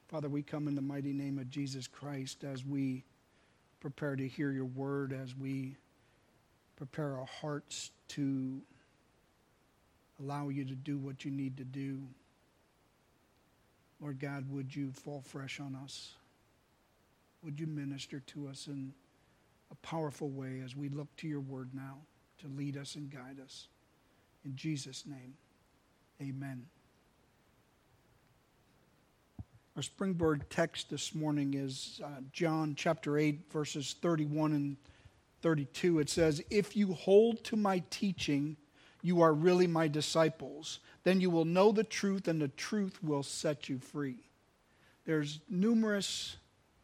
Father, we come in the mighty name of Jesus Christ as we prepare to hear your word, as we prepare our hearts to allow you to do what you need to do. Lord God, would you fall fresh on us? Would you minister to us in a powerful way as we look to your word now to lead us and guide us? In Jesus' name, amen. Our springboard text this morning is John chapter 8, verses 31 and 32. It says, "If you hold to my teaching, you are really my disciples. Then you will know the truth, and the truth will set you free." There's numerous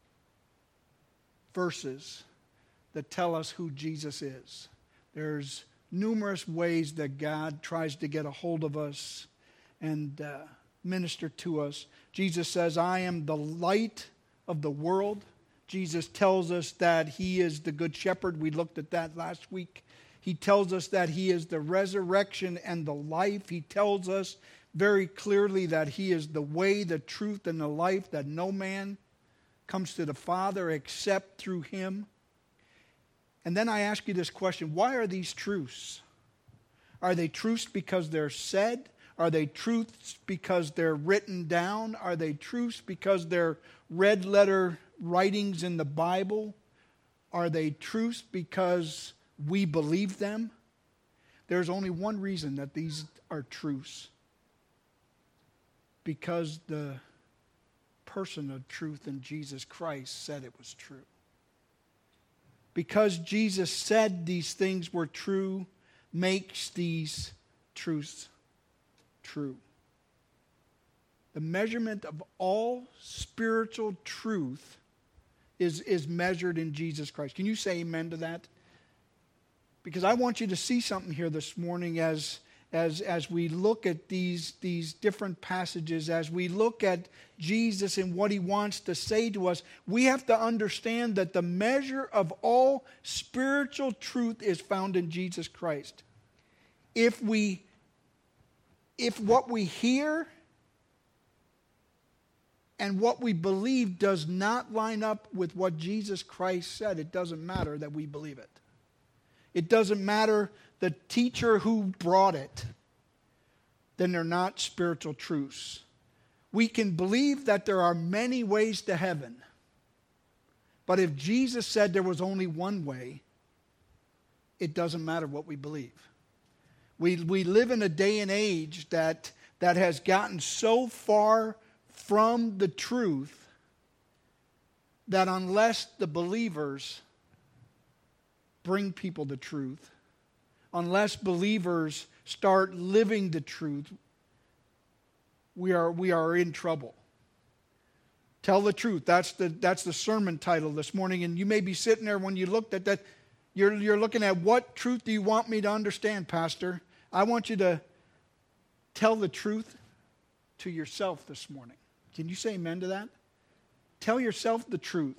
verses that tell us who Jesus is. There's numerous ways that God tries to get a hold of us and minister to us. Jesus says, "I am the light of the world." Jesus tells us that he is the good shepherd. We looked at that last week. He tells us that he is the resurrection and the life. He tells us very clearly that he is the way, the truth, and the life, that no man comes to the Father except through him. And then I ask you this question: why are these truths? Are they truths because they're said? Are they truths because they're written down? Are they truths because they're red letter writings in the Bible? Are they truths because we believe them? There's only one reason that these are truths: because the person of truth in Jesus Christ said it was true. Because Jesus said these things were true makes these truths true. The measurement of all spiritual truth is measured in Jesus Christ. Can you say amen to that? Because I want you to see something here this morning as we look at these different passages, as we look at Jesus and what he wants to say to us. We have to understand that the measure of all spiritual truth is found in Jesus Christ. If what we hear and what we believe does not line up with what Jesus Christ said, it doesn't matter that we believe it. It doesn't matter the teacher who brought it. Then they're not spiritual truths. We can believe that there are many ways to heaven. But if Jesus said there was only one way, it doesn't matter what we believe. We live in a day and age that has gotten so far from the truth that unless the believers bring people the truth, unless believers start living the truth, we are in trouble. Tell the truth. That's the sermon title this morning. And you may be sitting there when you looked at that, you're looking at, what truth do you want me to understand, Pastor? I want you to tell the truth to yourself this morning. Can you say amen to that? Tell yourself the truth.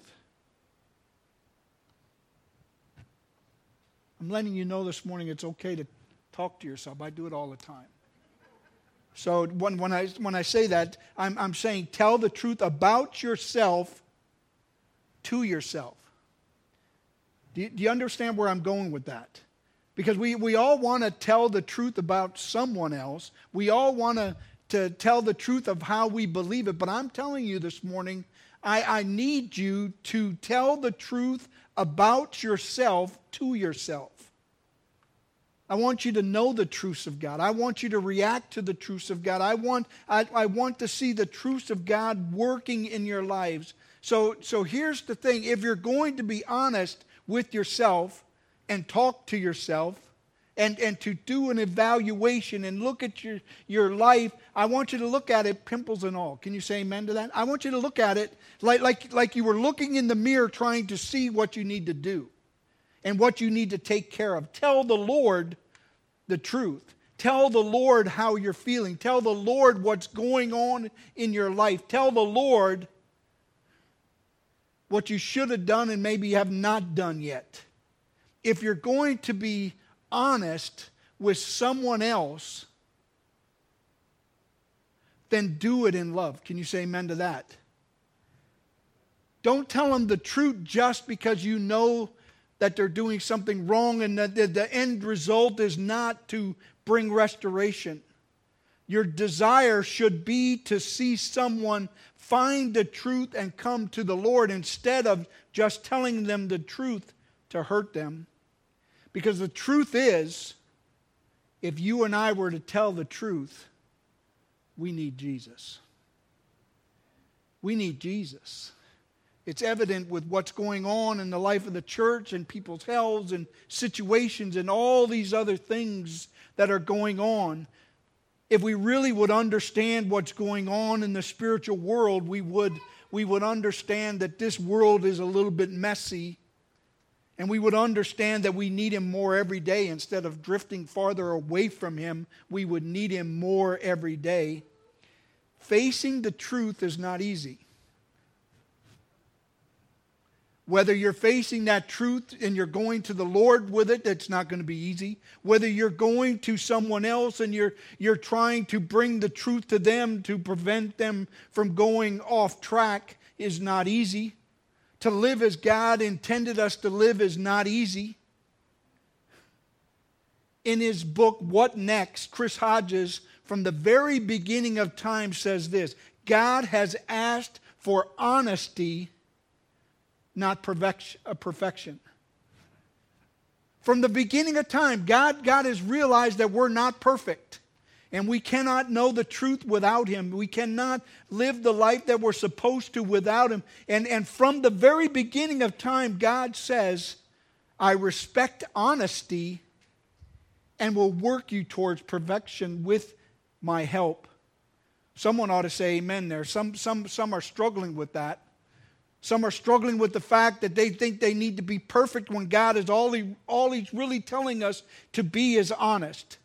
I'm letting you know this morning it's okay to talk to yourself. I do it all the time. So when I say that, I'm saying tell the truth about yourself to yourself. Do you understand where I'm going with that? Because we all want to tell the truth about someone else. We all want to tell the truth of how we believe it. But I'm telling you this morning, I need you to tell the truth about yourself to yourself. I want you to know the truths of God. I want you to react to the truths of God. I want to see the truths of God working in your lives. So here's the thing. If you're going to be honest with yourself and talk to yourself and to do an evaluation and look at your life, I want you to look at it pimples and all. Can you say amen to that? I want you to look at it like you were looking in the mirror trying to see what you need to do and what you need to take care of. Tell the Lord the truth. Tell the Lord how you're feeling. Tell the Lord what's going on in your life. Tell the Lord what you should have done and maybe have not done yet. If you're going to be honest with someone else, then do it in love. Can you say amen to that? Don't tell them the truth just because you know that they're doing something wrong and that the end result is not to bring restoration. Your desire should be to see someone find the truth and come to the Lord instead of just telling them the truth to hurt them. Because the truth is, if you and I were to tell the truth, we need Jesus. We need Jesus. It's evident with what's going on in the life of the church and people's health and situations and all these other things that are going on. If we really would understand what's going on in the spiritual world, we would understand that this world is a little bit messy. And we would understand that we need Him more every day. Instead of drifting farther away from Him, we would need Him more every day. Facing the truth is not easy. Whether you're facing that truth and you're going to the Lord with it, it's not going to be easy. Whether you're going to someone else and you're trying to bring the truth to them to prevent them from going off track is not easy. To live as God intended us to live is not easy. In his book, What Next?, Chris Hodges, from the very beginning of time, says this: God has asked for honesty, not perfection. From the beginning of time, God has realized that we're not perfect. And we cannot know the truth without Him. We cannot live the life that we're supposed to without Him. And from the very beginning of time, God says, I respect honesty and will work you towards perfection with my help. Someone ought to say amen there. Some are struggling with that. Some are struggling with the fact that they think they need to be perfect when God is all He's really telling us to be is honest.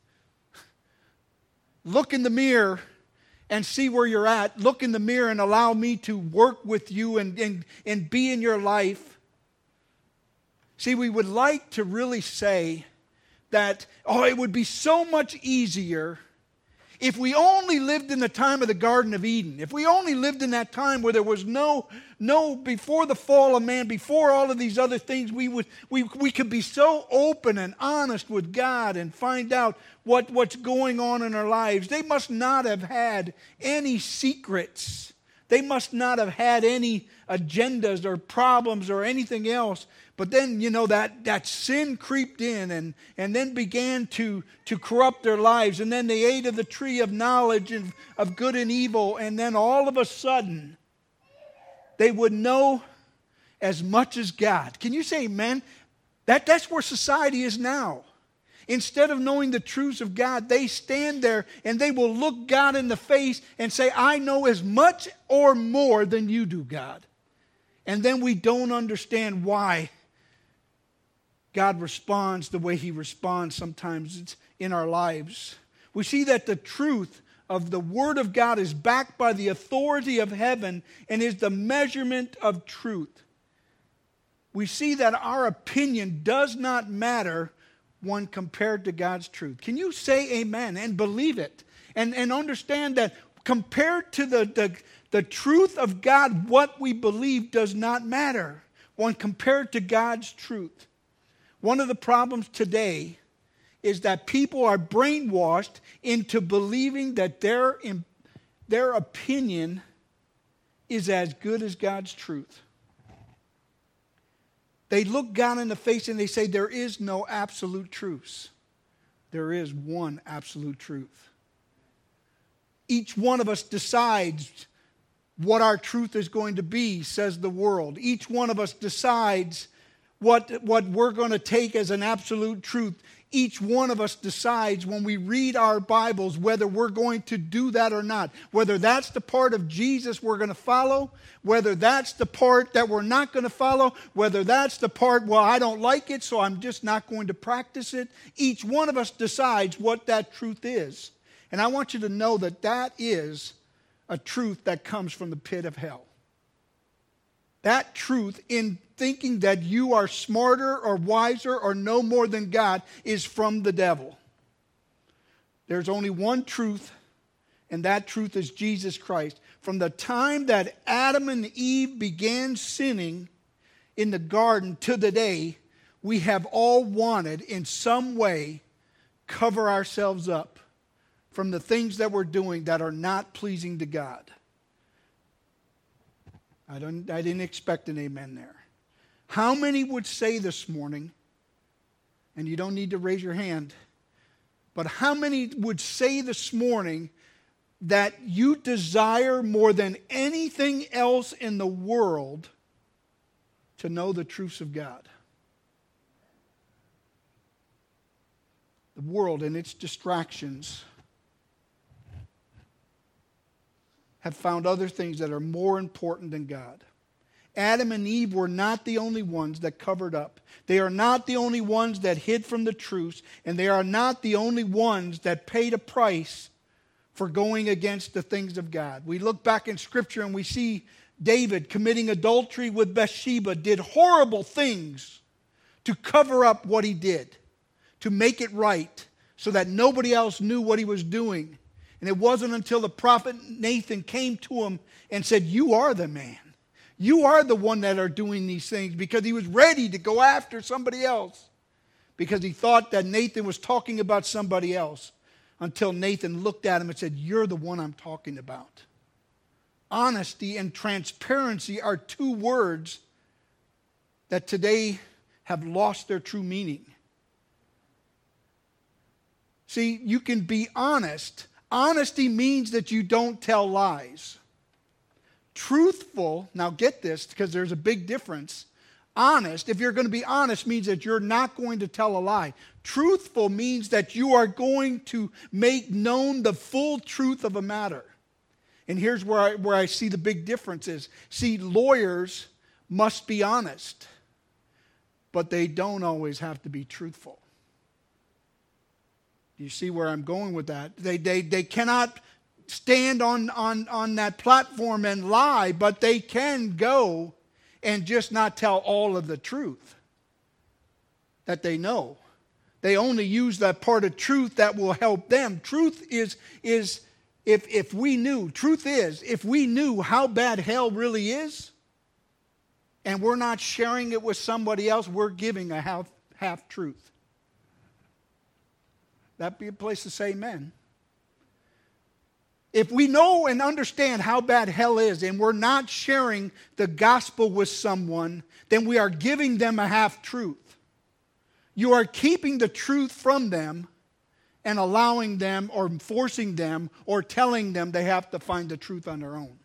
Look in the mirror and see where you're at. Look in the mirror and allow me to work with you and be in your life. See, we would like to really say that, it would be so much easier if we only lived in the time of the Garden of Eden. If we only lived in that time where there was no before the fall of man, before all of these other things, we could be so open and honest with God and find out what's going on in our lives. They must not have had any secrets. They must not have had any agendas or problems or anything else. But then, that sin creeped in and then began to corrupt their lives. And then they ate of the tree of knowledge of good and evil. And then all of a sudden, they would know as much as God. Can you say amen? That's where society is now. Instead of knowing the truths of God, they stand there and they will look God in the face and say, I know as much or more than you do, God. And then we don't understand why God responds the way He responds sometimes in our lives. We see that the truth of the Word of God is backed by the authority of heaven and is the measurement of truth. We see that our opinion does not matter when compared to God's truth. Can you say amen and believe it? And understand that compared to the truth of God, what we believe does not matter when compared to God's truth. One of the problems today is that people are brainwashed into believing that their opinion is as good as God's truth. They look God in the face and they say there is no absolute truths. There is one absolute truth. Each one of us decides what our truth is going to be, says the world. Each one of us decides what we're going to take as an absolute truth. Each one of us decides when we read our Bibles whether we're going to do that or not. Whether that's the part of Jesus we're going to follow, whether that's the part that we're not going to follow, whether that's the part, I don't like it, so I'm just not going to practice it. Each one of us decides what that truth is. And I want you to know that is a truth that comes from the pit of hell. That truth in thinking that you are smarter or wiser or know more than God is from the devil. There's only one truth, And that truth is Jesus Christ. From the time that Adam and Eve began sinning in the garden to the day, we have all wanted in some way cover ourselves up from the things that we're doing that are not pleasing to God. I didn't expect an amen there. How many would say this morning, and you don't need to raise your hand, but how many would say this morning that you desire more than anything else in the world to know the truths of God? The world and its distractions have found other things that are more important than God. Adam and Eve were not the only ones that covered up. They are not the only ones that hid from the truth, and they are not the only ones that paid a price for going against the things of God. We look back in Scripture and we see David committing adultery with Bathsheba, did horrible things to cover up what he did, to make it right, so that nobody else knew what he was doing. And it wasn't until the prophet Nathan came to him and said, "You are the man. You are the one that are doing these things," because he was ready to go after somebody else, because he thought that Nathan was talking about somebody else, until Nathan looked at him and said, "You're the one I'm talking about." Honesty and transparency are two words that today have lost their true meaning. See, you can be honest. Honesty means that you don't tell lies. Truthful, now get this, because there's a big difference. Honest, if you're going to be honest, means that you're not going to tell a lie. Truthful means that you are going to make known the full truth of a matter. And here's where I see the big difference is. See, lawyers must be honest, but they don't always have to be truthful. Do you see where I'm going with that? They cannot stand on that platform and lie, but they can go and just not tell all of the truth that they know. They only use that part of truth that will help them. Truth is if we knew how bad hell really is, and we're not sharing it with somebody else, we're giving a half truth. That'd be a place to say amen. If we know and understand how bad hell is and we're not sharing the gospel with someone, then we are giving them a half-truth. You are keeping the truth from them and allowing them or forcing them or telling them they have to find the truth on their own.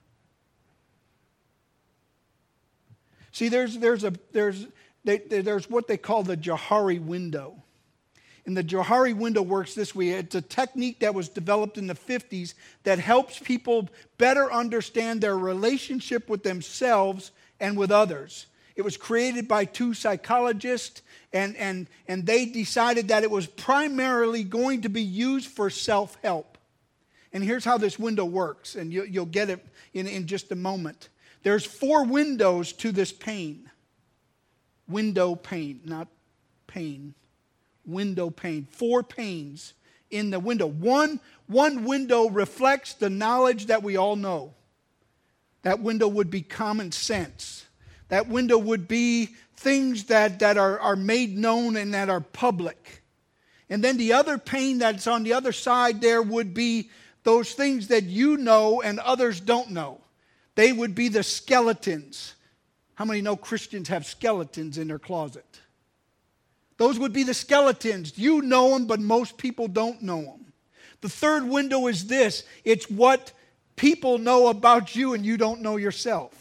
See, there's what they call the Johari window. And the Johari window works this way. It's a technique that was developed in the 50s that helps people better understand their relationship with themselves and with others. It was created by two psychologists, and they decided that it was primarily going to be used for self-help. And here's how this window works, and you'll get it in just a moment. There's 4 windows to this pane. Window pane, not pain. Window pane. 4 panes in the window. One window reflects the knowledge that we all know. That window would be common sense. That window would be things that are made known and that are public. And then the other pane that's on the other side there would be those things that you know and others don't know. They would be the skeletons. How many know Christians have skeletons in their closet? Those would be the skeletons. You know them, but most people don't know them. The third window is this. It's what people know about you and you don't know yourself.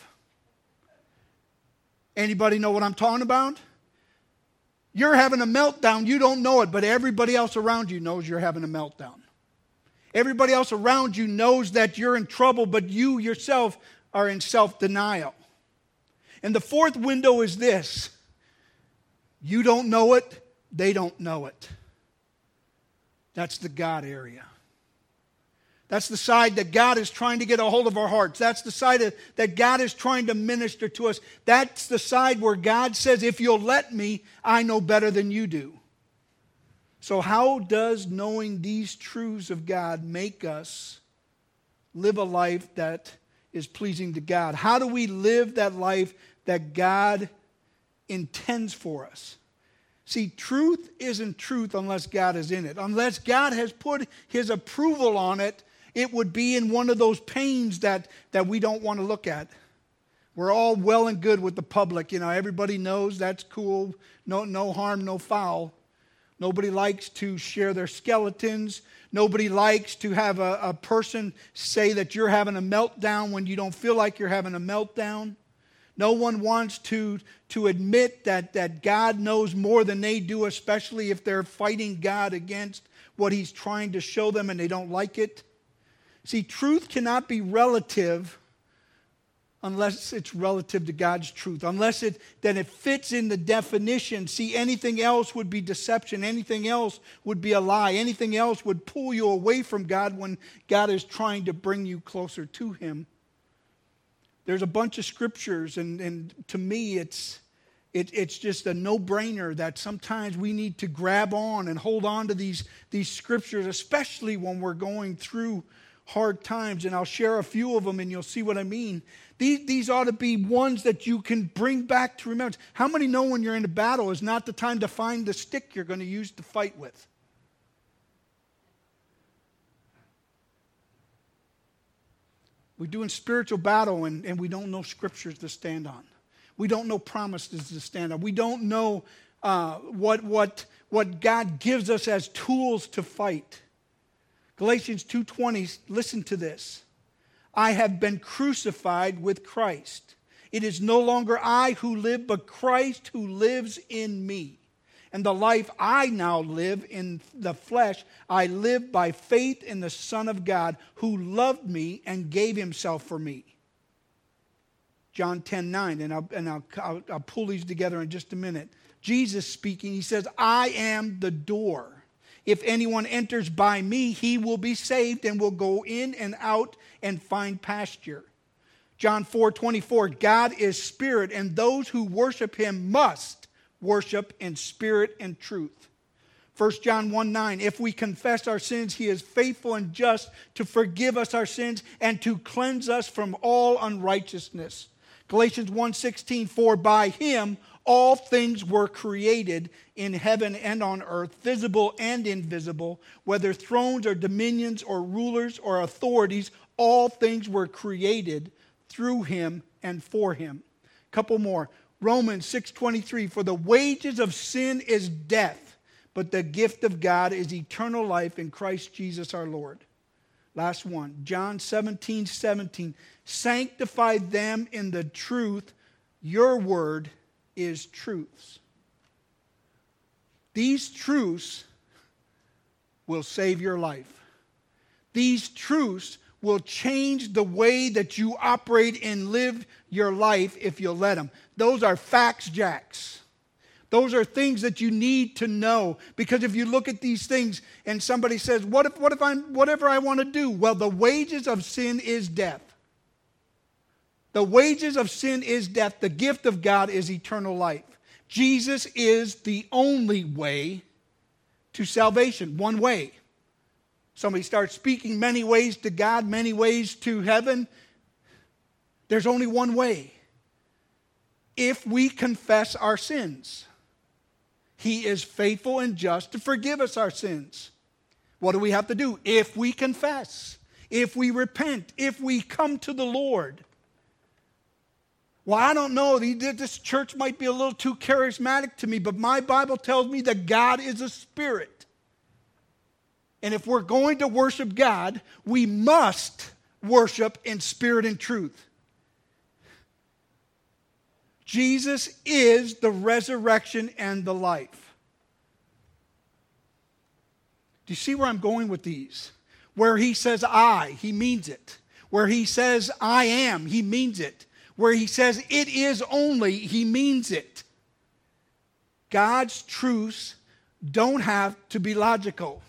Anybody know what I'm talking about? You're having a meltdown. You don't know it, but everybody else around you knows you're having a meltdown. Everybody else around you knows that you're in trouble, but you yourself are in self-denial. And the fourth window is this. You don't know it, they don't know it. That's the God area. That's the side that God is trying to get a hold of our hearts. That's the side that God is trying to minister to us. That's the side where God says, if you'll let me, I know better than you do. So how does knowing these truths of God make us live a life that is pleasing to God? How do we live that life that God intends for us? See, truth isn't truth unless God is in it. Unless God has put his approval on it, it would be in one of those pains that we don't want to look at. We're all well and good with the public. Everybody knows that's cool. No harm, no foul. Nobody likes to share their skeletons. Nobody likes to have a person say that you're having a meltdown when you don't feel like you're having a meltdown. No one wants to admit that God knows more than they do, especially if they're fighting God against what he's trying to show them and they don't like it. See, truth cannot be relative unless it's relative to God's truth. Unless it fits in the definition. See, anything else would be deception. Anything else would be a lie. Anything else would pull you away from God when God is trying to bring you closer to him. There's a bunch of scriptures, and to me it's just a no-brainer that sometimes we need to grab on and hold on to these scriptures, especially when we're going through hard times. And I'll share a few of them and you'll see what I mean. These ought to be ones that you can bring back to remembrance. How many know when you're in a battle is not the time to find the stick you're going to use to fight with? We're doing spiritual battle and we don't know scriptures to stand on. We don't know promises to stand on. We don't know what God gives us as tools to fight. Galatians 2:20, listen to this. I have been crucified with Christ. It is no longer I who live, but Christ who lives in me. And the life I now live in the flesh, I live by faith in the Son of God who loved me and gave himself for me. John 10:9, and I'll pull these together in just a minute. Jesus speaking, he says, I am the door. If anyone enters by me, he will be saved and will go in and out and find pasture. John 4:24, God is spirit, and those who worship him must worship in spirit and truth. 1 John 1:9, if we confess our sins, he is faithful and just to forgive us our sins and to cleanse us from all unrighteousness. Galatians 1:16, for by him all things were created in heaven and on earth, visible and invisible, whether thrones or dominions or rulers or authorities, all things were created through him and for him. Couple more. Romans 6:23, for the wages of sin is death, but the gift of God is eternal life in Christ Jesus our Lord. Last one. John 17:17, sanctify them in the truth, your word is truths. These truths will save your life. These truths will change the way that you operate and live your life if you'll let them. Those are facts, jacks. Those are things that you need to know. Because if you look at these things and somebody says, what if I'm whatever I want to do? Well, the wages of sin is death. The wages of sin is death. The gift of God is eternal life. Jesus is the only way to salvation. One way. Somebody starts speaking many ways to God, many ways to heaven. There's only one way. If we confess our sins, he is faithful and just to forgive us our sins. What do we have to do? If we confess, if we repent, if we come to the Lord. Well, I don't know. This church might be a little too charismatic to me, but my Bible tells me that God is a spirit. And if we're going to worship God, we must worship in spirit and truth. Jesus is the resurrection and the life. Do you see where I'm going with these? Where he says I, he means it. Where he says I am, he means it. Where he says it is only, he means it. God's truths don't have to be logical.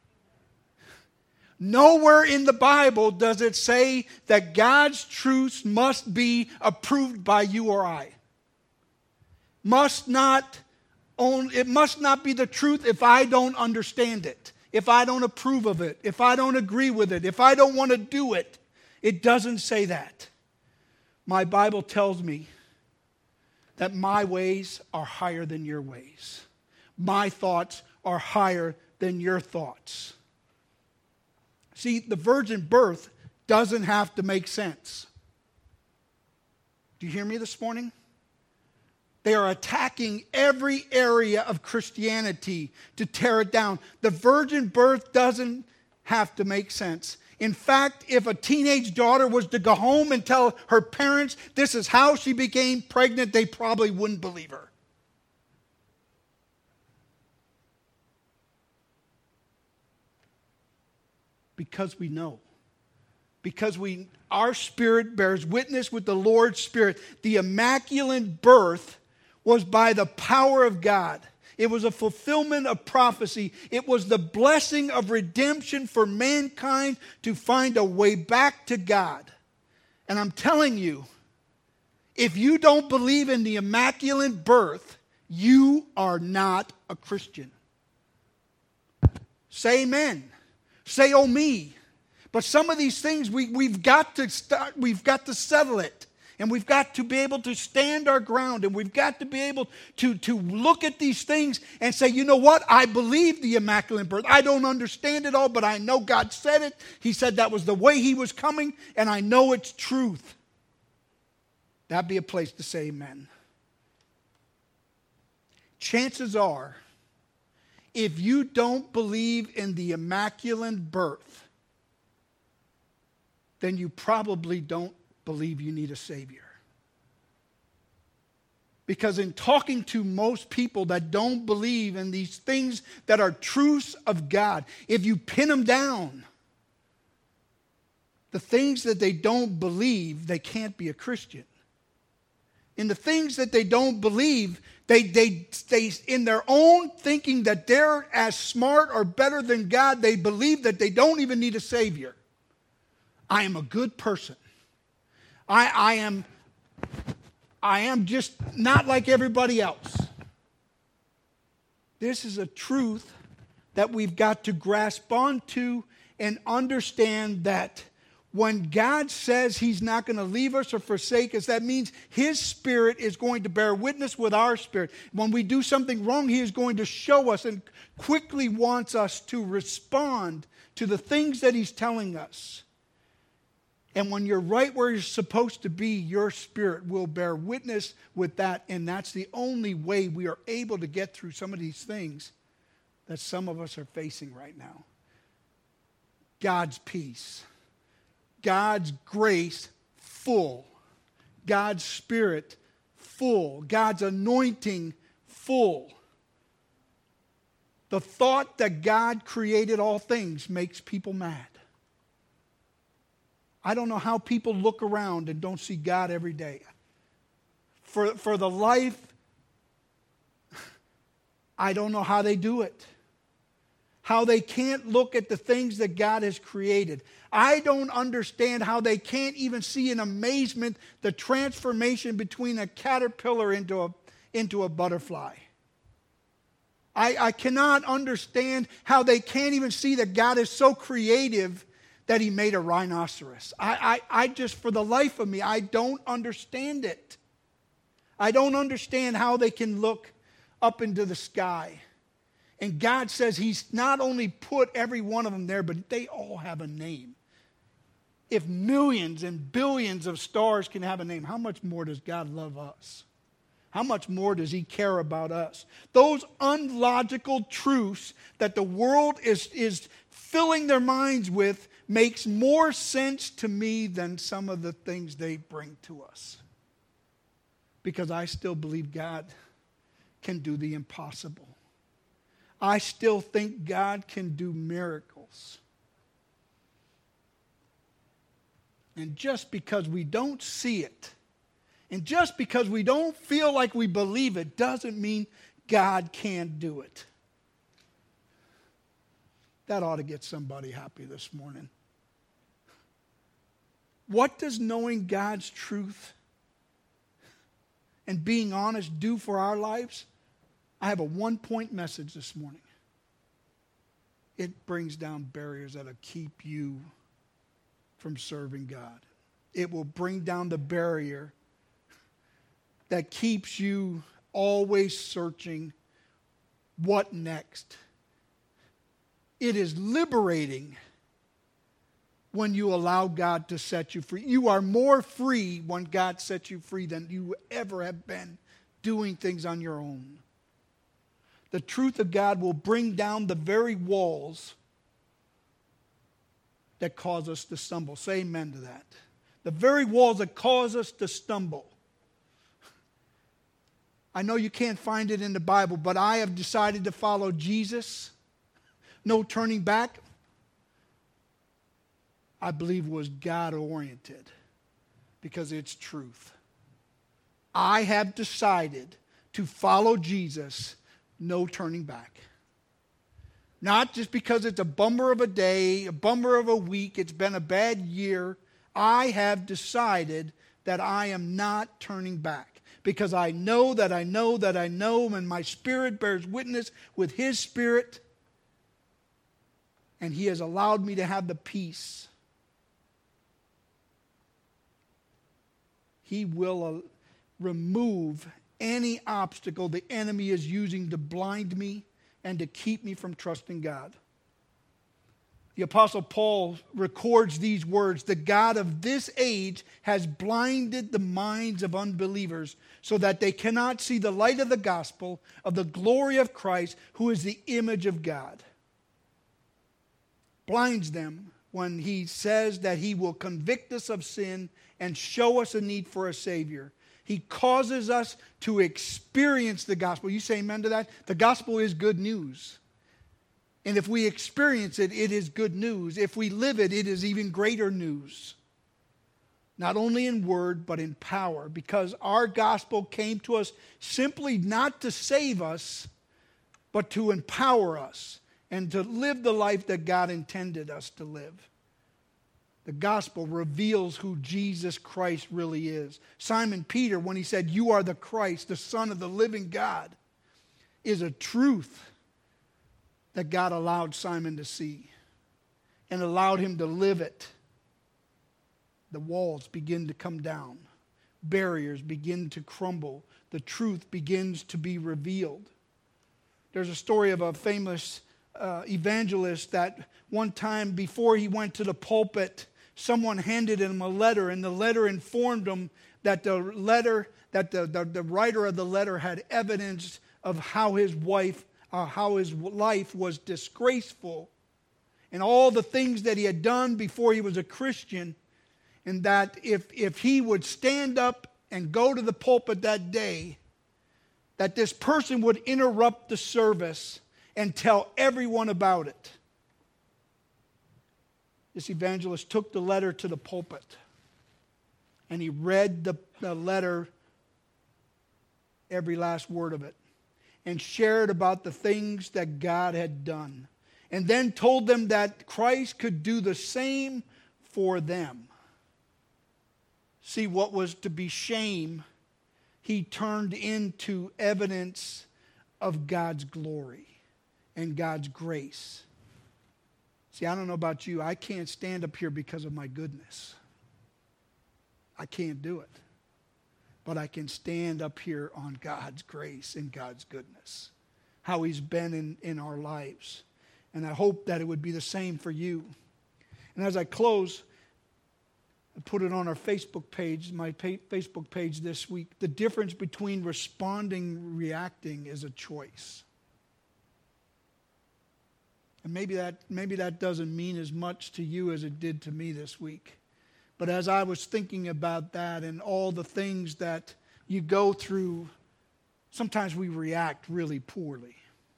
Nowhere in the Bible does it say that God's truths must be approved by you or I. It must not be the truth if I don't understand it, if I don't approve of it, if I don't agree with it, if I don't want to do it. It doesn't say that. My Bible tells me that my ways are higher than your ways. My thoughts are higher than your thoughts. See, the virgin birth doesn't have to make sense. Do you hear me this morning? They are attacking every area of Christianity to tear it down. The virgin birth doesn't have to make sense. In fact, if a teenage daughter was to go home and tell her parents this is how she became pregnant, they probably wouldn't believe her. Because we know. Because our spirit bears witness with the Lord's Spirit. The immaculate birth was by the power of God. It was a fulfillment of prophecy. It was the blessing of redemption for mankind to find a way back to God. And I'm telling you, if you don't believe in the immaculate birth, you are not a Christian. Say amen. Say, oh me. But some of these things we've got to settle it. And we've got to be able to stand our ground. And we've got to be able to look at these things and say, you know what? I believe the immaculate birth. I don't understand it all, but I know God said it. He said that was the way he was coming, and I know it's truth. That'd be a place to say amen. Chances are, if you don't believe in the immaculate birth, then you probably don't believe you need a Savior. Because in talking to most people that don't believe in these things that are truths of God, if you pin them down, the things that they don't believe, they can't be a Christian. In the things that they don't believe, they in their own thinking that they're as smart or better than God, they believe that they don't even need a Savior. I am a good person. I am just not like everybody else. This is a truth that we've got to grasp onto and understand that when God says he's not going to leave us or forsake us, that means his Spirit is going to bear witness with our spirit. When we do something wrong, he is going to show us and quickly wants us to respond to the things that he's telling us. And when you're right where you're supposed to be, your spirit will bear witness with that. And that's the only way we are able to get through some of these things that some of us are facing right now. God's peace. God's grace full. God's Spirit full. God's anointing full. The thought that God created all things makes people mad. I don't know how people look around and don't see God every day. For the life, I don't know how they do it. How they can't look at the things that God has created. I don't understand how they can't even see in amazement the transformation between a caterpillar into a butterfly. I cannot understand how they can't even see that God is so creative that he made a rhinoceros. I just, for the life of me, I don't understand it. I don't understand how they can look up into the sky. And God says he's not only put every one of them there, but they all have a name. If millions and billions of stars can have a name, how much more does God love us? How much more does he care about us? Those unlogical truths that the world is filling their minds with makes more sense to me than some of the things they bring to us. Because I still believe God can do the impossible. I still think God can do miracles. And just because we don't see it, and just because we don't feel like we believe it, doesn't mean God can't do it. That ought to get somebody happy this morning. What does knowing God's truth and being honest do for our lives? I have a one-point message this morning. It brings down barriers that'll keep you from serving God. It will bring down the barrier that keeps you always searching what next. It is liberating when you allow God to set you free. You are more free when God sets you free than you ever have been doing things on your own. The truth of God will bring down the very walls that cause us to stumble. Say amen to that. The very walls that cause us to stumble. I know you can't find it in the Bible, but I have decided to follow Jesus. No turning back. I believe was God-oriented because it's truth. I have decided to follow Jesus, no turning back. Not just because it's a bummer of a day, a bummer of a week, it's been a bad year. I have decided that I am not turning back because I know that I know that I know, and my spirit bears witness with His Spirit, and He has allowed me to have the peace. He will remove any obstacle the enemy is using to blind me and to keep me from trusting God. The Apostle Paul records these words: "The God of this age has blinded the minds of unbelievers so that they cannot see the light of the gospel of the glory of Christ, who is the image of God." Blinds them when he says that he will convict us of sin and show us a need for a Savior. He causes us to experience the gospel. You say amen to that? The gospel is good news. And if we experience it, it is good news. If we live it, it is even greater news. Not only in word, but in power. Because our gospel came to us simply not to save us, but to empower us and to live the life that God intended us to live. The gospel reveals who Jesus Christ really is. Simon Peter, when he said, "You are the Christ, the Son of the living God," is a truth that God allowed Simon to see and allowed him to live it. The walls begin to come down. Barriers begin to crumble. The truth begins to be revealed. There's a story of a famous evangelist that one time before he went to the pulpit, someone handed him a letter, and the letter informed him that the writer of the letter had evidence of how his life was disgraceful and all the things that he had done before he was a Christian, and that if he would stand up and go to the pulpit that day, that this person would interrupt the service and tell everyone about it. This evangelist took the letter to the pulpit, and he read the letter, every last word of it, and shared about the things that God had done, and then told them that Christ could do the same for them. See, what was to be shame, he turned into evidence of God's glory and God's grace. See, I don't know about you. I can't stand up here because of my goodness. I can't do it. But I can stand up here on God's grace and God's goodness. How He's been in our lives. And I hope that it would be the same for you. And as I close, I put it on our Facebook page, my Facebook page this week. The difference between responding and reacting is a choice. And maybe that doesn't mean as much to you as it did to me this week. But as I was thinking about that and all the things that you go through, sometimes we react really poorly.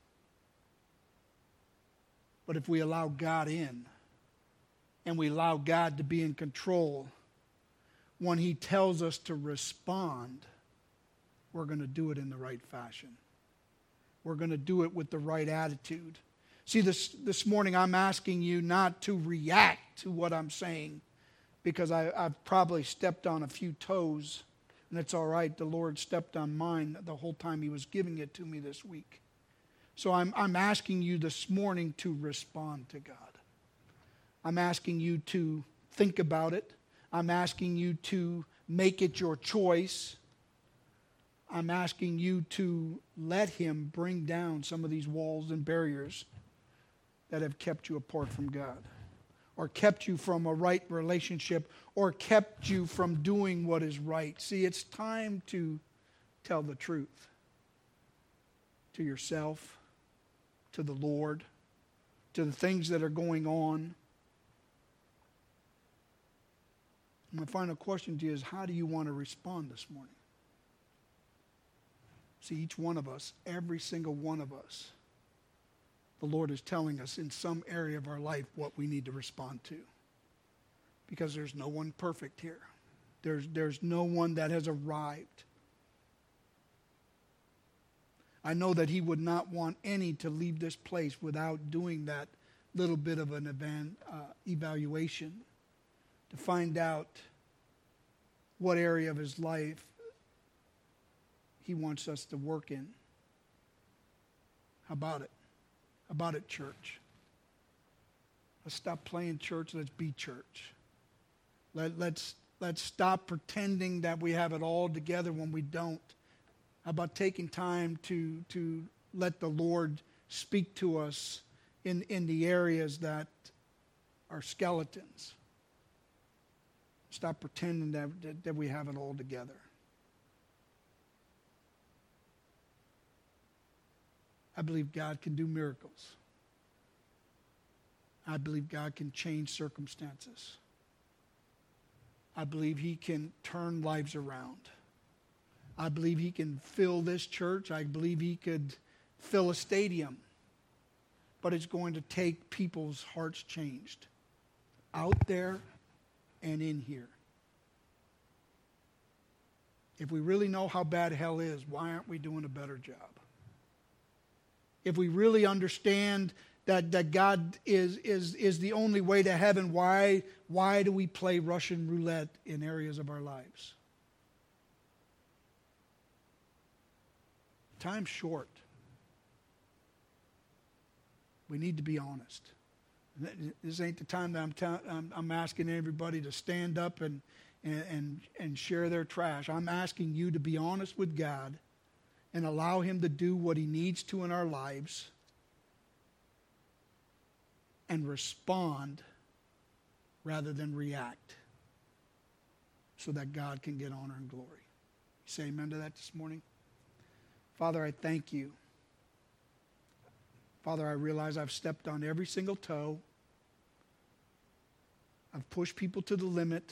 But if we allow God in, and we allow God to be in control, when He tells us to respond, we're going to do it in the right fashion. We're going to do it with the right attitude. See, this morning I'm asking you not to react to what I'm saying, because I've probably stepped on a few toes, and it's all right. The Lord stepped on mine the whole time He was giving it to me this week. So I'm asking you this morning to respond to God. I'm asking you to think about it. I'm asking you to make it your choice. I'm asking you to let Him bring down some of these walls and barriers that have kept you apart from God, or kept you from a right relationship, or kept you from doing what is right. See, it's time to tell the truth to yourself, to the Lord, to the things that are going on. My final question to you is, how do you want to respond this morning? See, each one of us, every single one of us, the Lord is telling us in some area of our life what we need to respond to. Because there's no one perfect here. There's no one that has arrived. I know that He would not want any to leave this place without doing that little bit of an evaluation to find out what area of his life He wants us to work in. How about it? How about it, church? Let's stop playing church. Let's be church. Let's stop pretending that we have it all together when we don't. How about taking time to let the Lord speak to us in the areas that are skeletons? Stop pretending that we have it all together. I believe God can do miracles. I believe God can change circumstances. I believe He can turn lives around. I believe He can fill this church. I believe He could fill a stadium. But it's going to take people's hearts changed out there and in here. If we really know how bad hell is, why aren't we doing a better job? If we really understand that God is the only way to heaven, why do we play Russian roulette in areas of our lives? Time's short. We need to be honest. This ain't the time that I'm asking everybody to stand up and share their trash. I'm asking you to be honest with God and allow Him to do what He needs to in our lives and respond rather than react so that God can get honor and glory. Say amen to that this morning? Father, I thank You. Father, I realize I've stepped on every single toe. I've pushed people to the limit.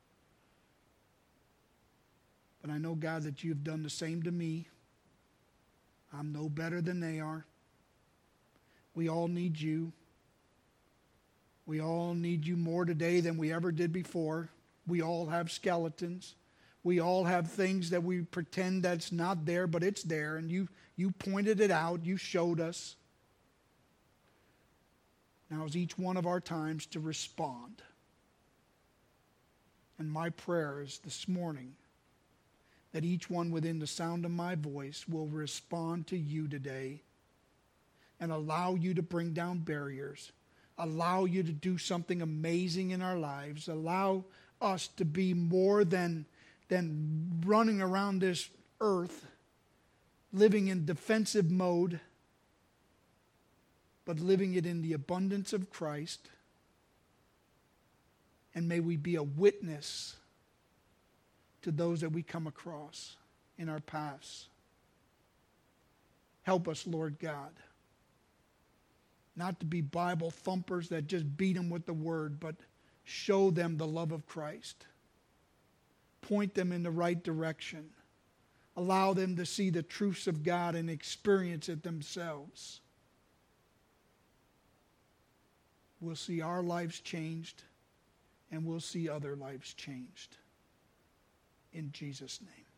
But I know, God, that You've done the same to me. I'm no better than they are. We all need You. We all need You more today than we ever did before. We all have skeletons. We all have things that we pretend that's not there, but it's there. And you pointed it out. You showed us. Now is each one of our times to respond. And my prayer is this morning that each one within the sound of my voice will respond to You today and allow You to bring down barriers, allow You to do something amazing in our lives, allow us to be more than running around this earth, living in defensive mode, but living it in the abundance of Christ. And may we be a witness to those that we come across in our paths. Help us, Lord God, not to be Bible thumpers that just beat them with the word, but show them the love of Christ. Point them in the right direction. Allow them to see the truths of God and experience it themselves. We'll see our lives changed, and we'll see other lives changed. In Jesus' name.